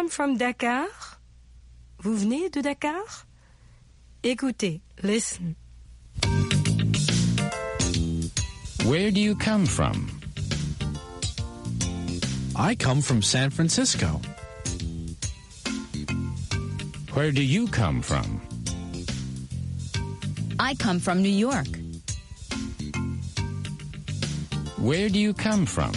come from Dakar? Vous venez de Dakar? Écoutez, listen. Where do you come from? I come from San Francisco. Where do you come from? I come from New York. Where do you come from?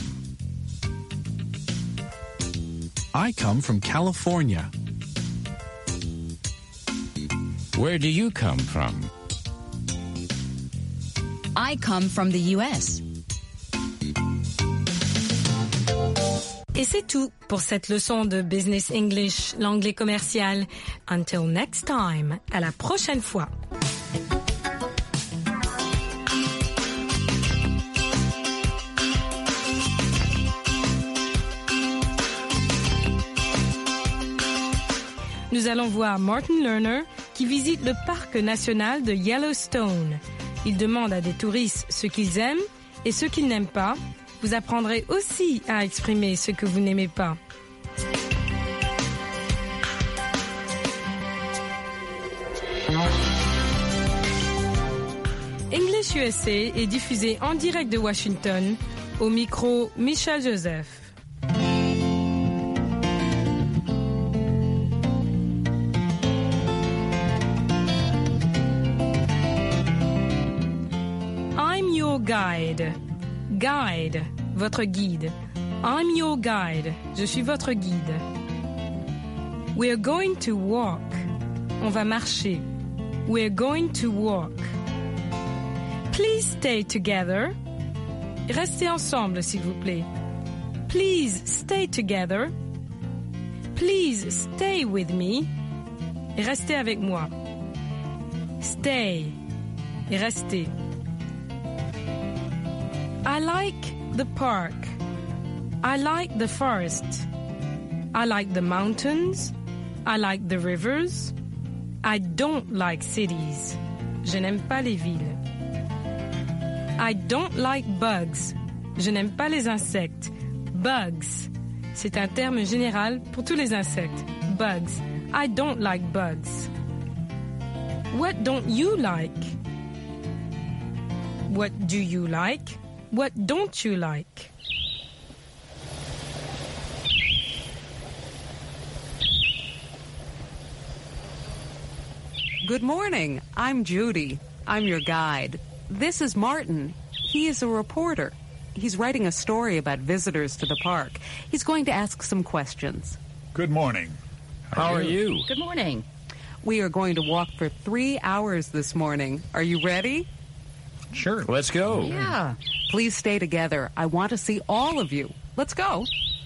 I come from California. Where do you come from? I come from the U.S. Et c'est tout pour cette leçon de Business English, l'anglais commercial. Until next time, à la prochaine fois. Nous allons voir Martin Lerner qui visite le parc national de Yellowstone. Il demande à des touristes ce qu'ils aiment et ce qu'ils n'aiment pas. Vous apprendrez aussi à exprimer ce que vous n'aimez pas. English USA est diffusé en direct de Washington. Au micro, Michel Joseph. Guide. Guide, votre guide. I'm your guide. Je suis votre guide. We're going to walk. On va marcher. We're going to walk. Please stay together. Restez ensemble, s'il vous plaît. Please stay together. Please stay with me. Restez avec moi. Stay. Et restez. I like the park. I like the forest. I like the mountains. I like the rivers. I don't like cities. Je n'aime pas les villes. I don't like bugs. Je n'aime pas les insectes. Bugs. C'est un terme général pour tous les insectes. Bugs. I don't like bugs. What don't you like? What do you like? What don't you like? Good morning. I'm Judy. I'm your guide. This is Martin. He is a reporter. He's writing a story about visitors to the park. He's going to ask some questions. Good morning. How are you? Good morning. We are going to walk for 3 hours this morning. Are you ready? Sure. Let's go. Yeah. Please stay together. I want to see all of you. Let's go.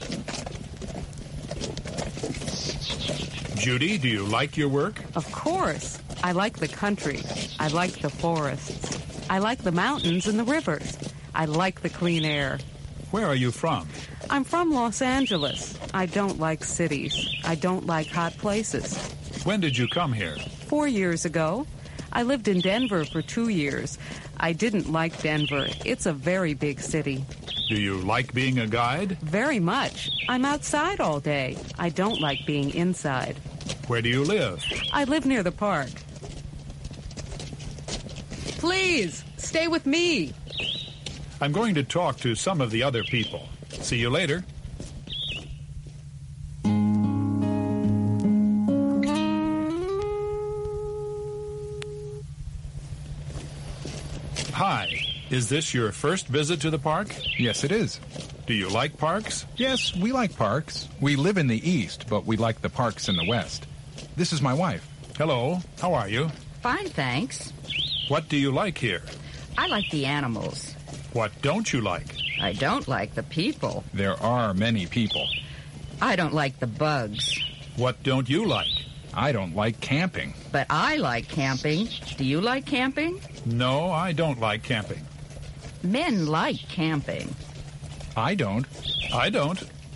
Judy, do you like your work? Of course. I like the country. I like the forests. I like the mountains and the rivers. I like the clean air. Where are you from? I'm from Los Angeles. I don't like cities. I don't like hot places. When did you come here? 4 years ago. I lived in Denver for 2 years. I didn't like Denver. It's a very big city. Do you like being a guide? Very much. I'm outside all day. I don't like being inside. Where do you live? I live near the park. Please, stay with me. I'm going to talk to some of the other people. See you later. Hi. Is this your first visit to the park? Yes, it is. Do you like parks? Yes, we like parks. We live in the east, but we like the parks in the west. This is my wife. Hello. How are you? Fine, thanks. What do you like here? I like the animals. What don't you like? I don't like the people. There are many people. I don't like the bugs. What don't you like? I don't like camping. But I like camping. Do you like camping? No, I don't like camping. Men like camping. I don't. I don't.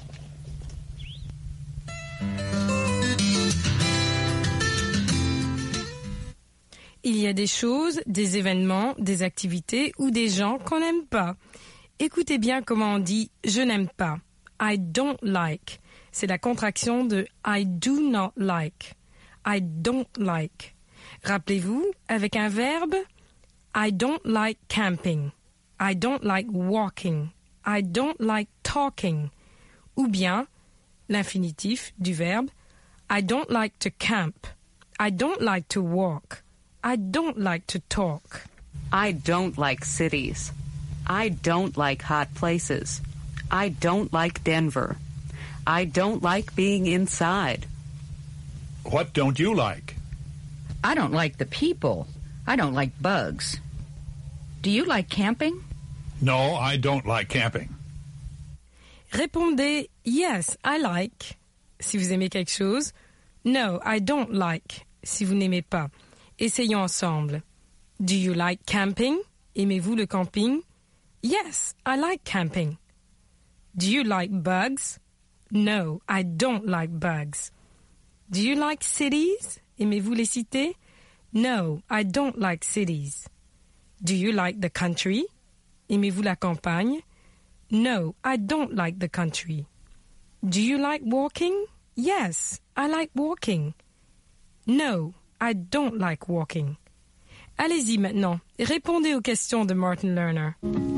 Il y a des choses, des événements, des activités ou des gens qu'on n'aime pas. Écoutez bien comment on dit « je n'aime pas ». I don't like. c'est la contraction de I do not like. I don't like. Rappelez-vous, avec un verbe, I don't like camping. I don't like walking. I don't like talking. Ou bien, l'infinitif du verbe, I don't like to camp. I don't like to walk. I don't like to talk. I don't like cities. I don't like hot places. I don't like Denver. I don't like being inside. What don't you like? I don't like the people. I don't like bugs. Do you like camping? No, I don't like camping. Répondez yes, I like si vous aimez quelque chose. No, I don't like si vous n'aimez pas. Essayons ensemble. Do you like camping? Aimez-vous le camping? Yes, I like camping. Do you like bugs? No, I don't like bugs. Do you like cities? Aimez-vous les cités? No, I don't like cities. Do you like the country? Aimez-vous la campagne? No, I don't like the country. Do you like walking? Yes, I like walking. No, I don't like walking. Allez-y maintenant, répondez aux questions de Martin Lerner.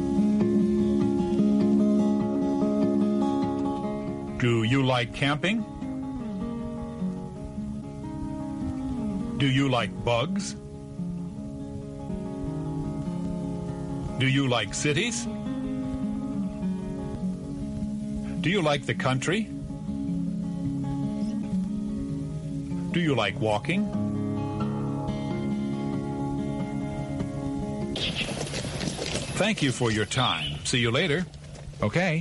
Do you like camping? Do you like bugs? Do you like cities? Do you like the country? Do you like walking? Thank you for your time. See you later. Okay.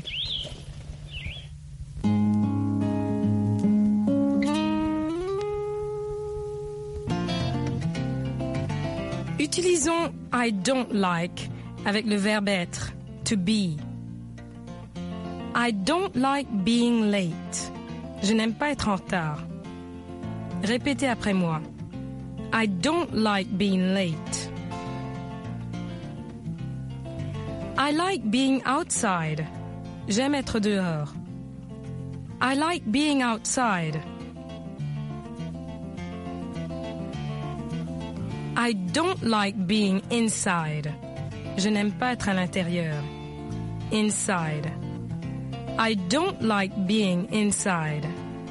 Utilisons I don't like avec le verbe être, to be. I don't like being late. Je n'aime pas être en retard. Répétez après moi. I don't like being late. I like being outside. J'aime être dehors. I like being outside. I don't like being inside. Je n'aime pas être à l'intérieur. Inside. I don't like being inside.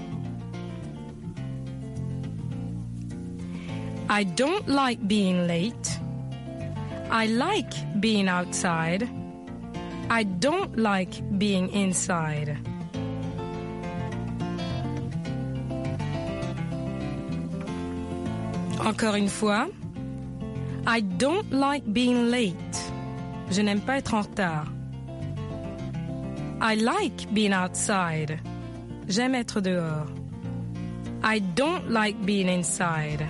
I don't like being late. I like being outside. I don't like being inside. Encore une fois. I don't like being late. Je n'aime pas être en retard. I like being outside. J'aime être dehors. I don't like being inside.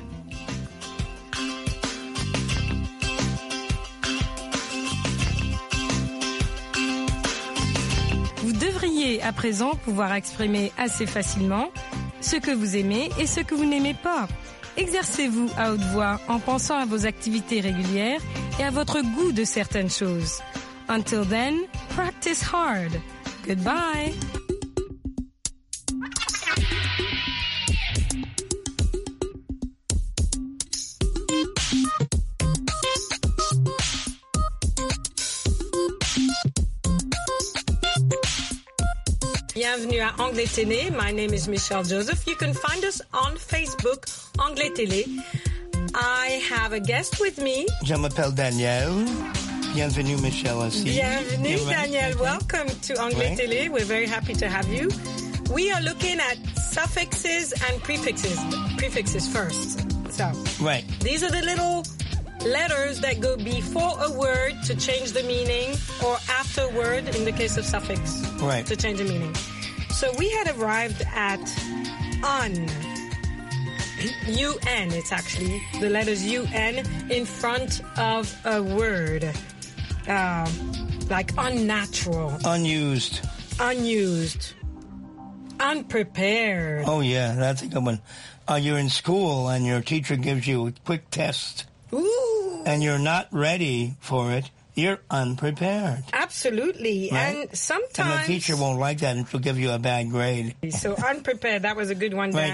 Vous devriez à présent pouvoir exprimer assez facilement ce que vous aimez et ce que vous n'aimez pas. Exercez-vous à haute voix en pensant à vos activités régulières et à votre goût de certaines choses. Until then, practice hard. Goodbye. Bienvenue à Anglais Télé. My name is Michelle Joseph. You can find us on Facebook, Anglais Télé. I have a guest with me. Je m'appelle Daniel. Bienvenue, Michelle. Aussi. Bienvenue, Daniel. Welcome to Anglais Télé. We're very happy to have you. We are looking at suffixes and prefixes. Prefixes first. So, right. These are the little letters that go before a word to change the meaning, or after a word in the case of suffix to change the meaning. So we had arrived at un. UN, it's actually the letters UN in front of a word. Like unnatural. Unused. Unused. Unprepared. Oh, yeah, that's a good one. You're in school and your teacher gives you a quick test. Ooh. And you're not ready for it. You're unprepared. Absolutely. Right? And sometimes... And the teacher won't like that and she'll give you a bad grade. So unprepared, that was a good one, Dan.